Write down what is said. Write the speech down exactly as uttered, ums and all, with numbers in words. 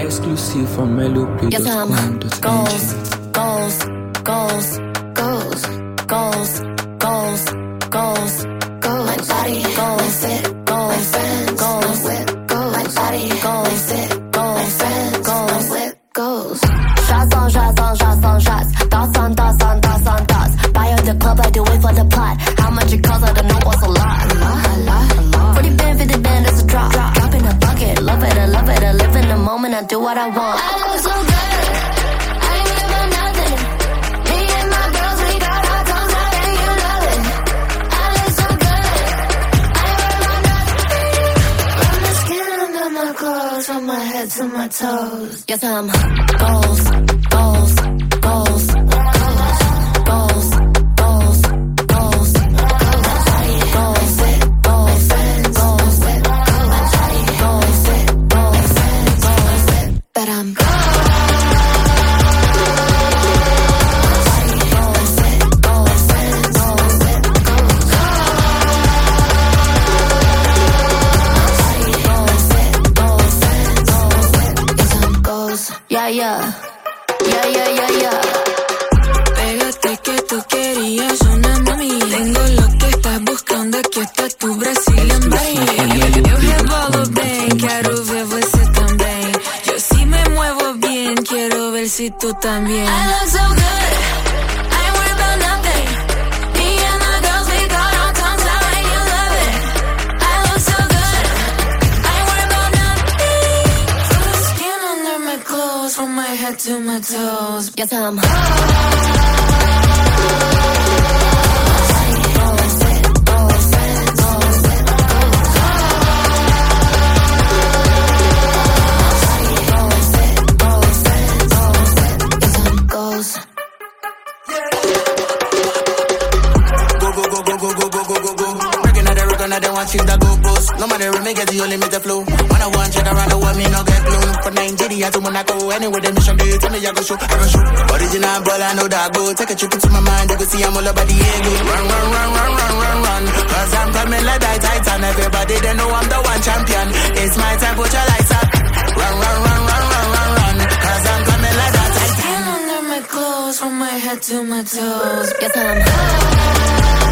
Exclusive from melopay dot com dot n g. Goals, goals, goals, goals, goals, goals, goals. My body goals, it goals, goals, goals. My body goals, it goals, goals, goals. Shots on shots on shots on shots. Thoughts on thoughts on thoughts on thoughts. Buy at the club, I do it for the pot. How much it costs, I don't know what's a lot. A lot, a lot, a lot. forty band, fifty band, that's a drop. Drop in a bucket, love it, I love it, I live in the moment, I do what I want. I look so good. I ain't worried about nothing. Me and my girls, we got our tongues out and you love it. I look so good. I ain't worried about nothing. From the skin under my clothes, from my head to my toes. Yes, I'm goals, goals, goals, goals, goals, goals, goals, goals, goals, goals, goals, but I'm yeah, yeah, yeah, yeah, yeah, yeah. Pégate que tú querías una mami. Tengo lo que estás buscando, aquí está tu Brazilian body. Eu rebolo bem, quero ver você também. Yo sí me muevo bien, quiero ver si tú también. I look so good, I ain't worried about nothing. Me and my girls, we got our tongues out and you love it. I look so good, I ain't worried about nothing. From the skin under my clothes, from my head to my toes. Yes, I'm goals. Go, go, go, go, go, go, go, go, go, go. Breaking out the record, I don't want you to go post. No matter if me get you, limit the flow. When I want check around the world, me no get blown. From Nigeria to Monaco, anywhere the mission do, tell me I go show, I go show. Original ball, I know that go. Take a trip into my mind, you can see I'm all about the ego. Run, run, run, run, run, run, run. Cause I'm coming like that Titan. Everybody, they know I'm the one champion. It's my time, put your lights up. Run, run, run, run, run, run, run. Cause I'm coming like that Titan. Skin under my clothes, from my head to my toes. Yes, I'm